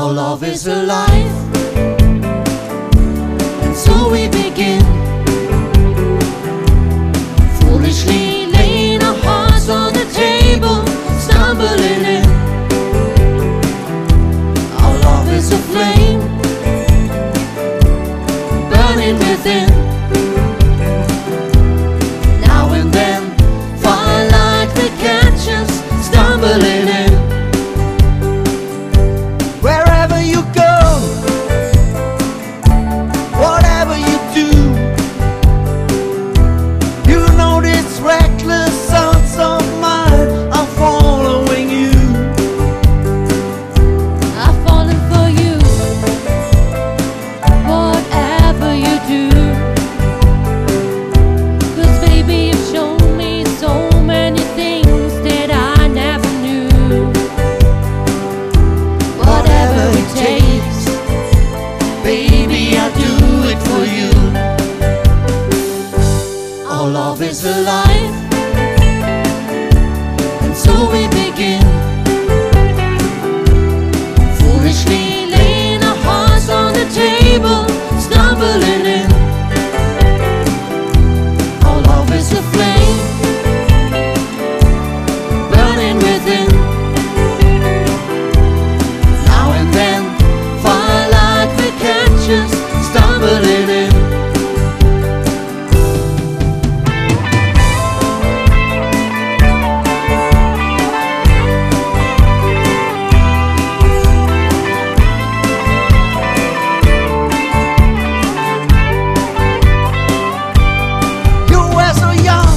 Our love is alive, and so we begin, foolishly laying our hearts on the table, stumbling in. Our love is a flame, burning within. Now and then, firelight will catch us, stumbling in. Wherever you go, whatever you do, you know this reckless sense of mine, I'm following you. I've fallen for you, whatever you do. 'Cause baby, you've shown me so many things that I never knew. Whatever it takes, baby, I'll do it for you. Our love is alive, and so we begin, foolishly laying our hearts on the table, stumbling in. Our love is a flame, burning within. Now and then, firelight will catch us, stumbling in. You were so young,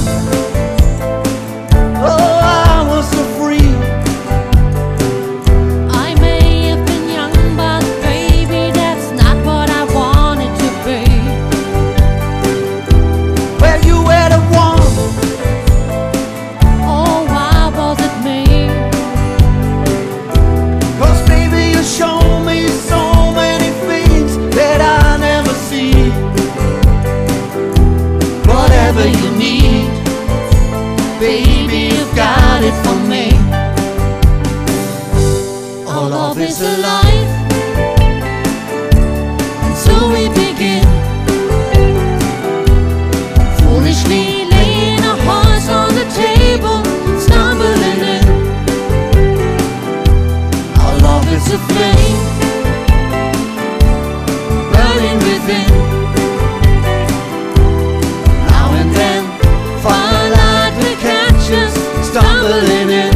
oh, I was so free. I may have been young, but baby, that's not what I wanted to be. Well, you were the one, Oh, why was it me? 'cause baby, you show me so many things that I never see. Whatever you need, baby, you've got it for me. Our love is alive, and so we begin, foolishly laying our hearts on the table, stumbling in. Our love is a flame, burning within. Now and then, firelight will catch us, stumbling in.